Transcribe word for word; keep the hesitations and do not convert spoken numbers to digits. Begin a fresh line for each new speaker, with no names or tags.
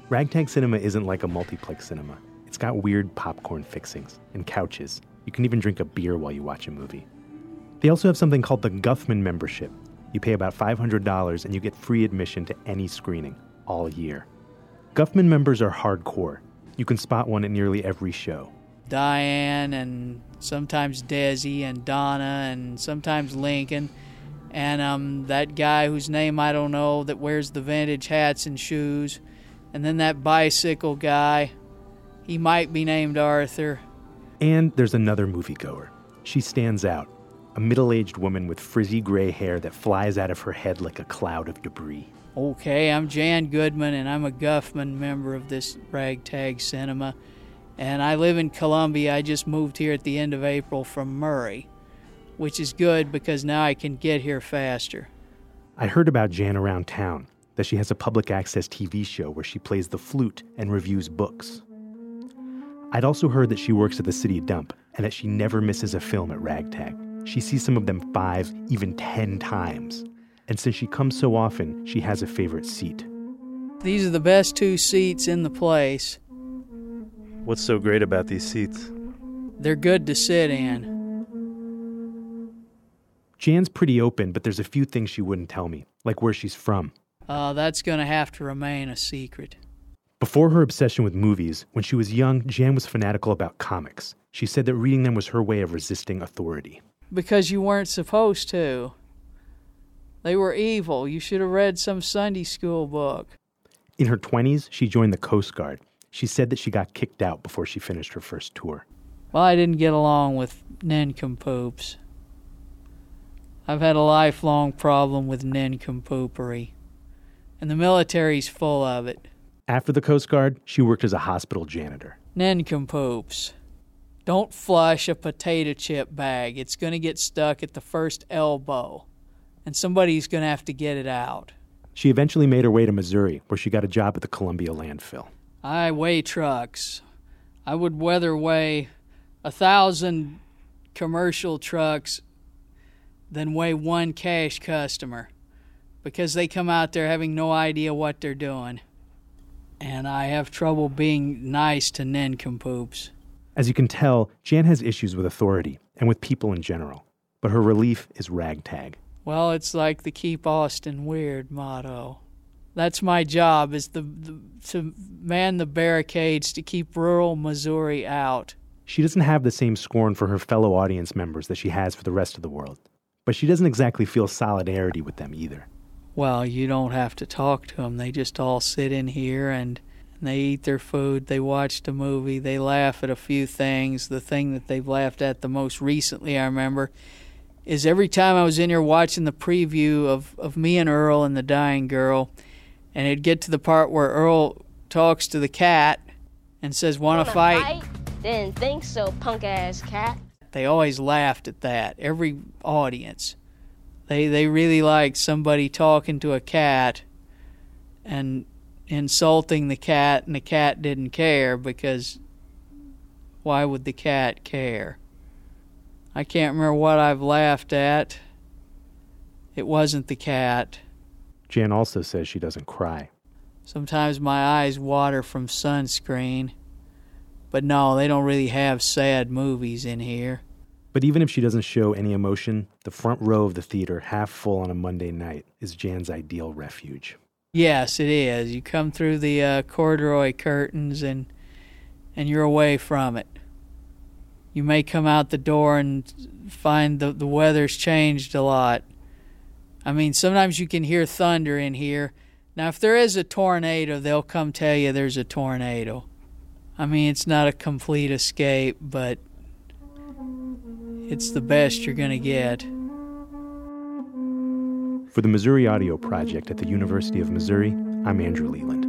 Ragtag cinema isn't like a multiplex cinema. It's got weird popcorn fixings and couches. You can even drink a beer while you watch a movie. They also have something called the Guffman membership. You pay about five hundred dollars and you get free admission to any screening all year. Guffman members are hardcore. You can spot one at nearly every show.
Diane and sometimes Desi and Donna and sometimes Lincoln. And um, that guy whose name I don't know that wears the vintage hats and shoes. And then that bicycle guy. He might be named Arthur.
And there's another moviegoer. She stands out. A middle-aged woman with frizzy gray hair that flies out of her head like a cloud of debris.
Okay, I'm Jan Goodman, and I'm a Guffman member of this Ragtag Cinema. And I live in Columbia. I just moved here at the end of April from Murray, which is good because now I can get here faster.
I heard about Jan around town, that she has a public access T V show where she plays the flute and reviews books. I'd also heard that she works at the city dump and that she never misses a film at Ragtag. She sees some of them five, even ten times. And since she comes so often, she has a favorite seat.
These are the best two seats in the place.
What's so great about these seats?
They're good to sit in.
Jan's pretty open, but there's a few things she wouldn't tell me, like where she's from.
Uh, that's going to have to remain a secret.
Before her obsession with movies, when she was young, Jan was fanatical about comics. She said that reading them was her way of resisting authority.
Because you weren't supposed to. They were evil. You should have read some Sunday school book.
In her twenties, she joined the Coast Guard. She said that she got kicked out before she finished her first tour.
Well, I didn't get along with nincompoops. I've had a lifelong problem with nincompoopery. And the military's full of it.
After the Coast Guard, she worked as a hospital janitor.
Nincompoops. Don't flush a potato chip bag. It's going to get stuck at the first elbow. And somebody's going to have to get it out.
She eventually made her way to Missouri, where she got a job at the Columbia landfill.
I weigh trucks. I would weather weigh a thousand commercial trucks than weigh one cash customer. Because they come out there having no idea what they're doing. And I have trouble being nice to nincompoops.
As you can tell, Jan has issues with authority and with people in general. But her relief is Ragtag.
Well, it's like the Keep Austin Weird motto. That's my job, is the, the to man the barricades to keep rural Missouri out.
She doesn't have the same scorn for her fellow audience members that she has for the rest of the world. But she doesn't exactly feel solidarity with them either.
Well, you don't have to talk to them. They just all sit in here and they eat their food, they watch the movie, they laugh at a few things. The thing that they've laughed at the most recently, I remember, is every time I was in here watching the preview of, of Me and Earl and the Dying Girl, and it'd get to the part where Earl talks to the cat and says, "Wanna fight?"
Didn't think so, punk-ass cat.
They always laughed at that, every audience. They they really liked somebody talking to a cat and insulting the cat, and the cat didn't care, because why would the cat care? I can't remember what I've laughed at. It wasn't the cat.
Jan also says she doesn't cry.
Sometimes my eyes water from sunscreen. But no, they don't really have sad movies in here.
But even if she doesn't show any emotion, the front row of the theater, half full on a Monday night, is Jan's ideal refuge.
Yes, it is. You come through the uh, corduroy curtains and and you're away from it. You may come out the door and find the, the weather's changed a lot. I mean, sometimes you can hear thunder in here. Now, if there is a tornado, they'll come tell you there's a tornado. I mean, it's not a complete escape, but it's the best you're going to get.
For the Missouri Audio Project at the University of Missouri, I'm Andrew Leland.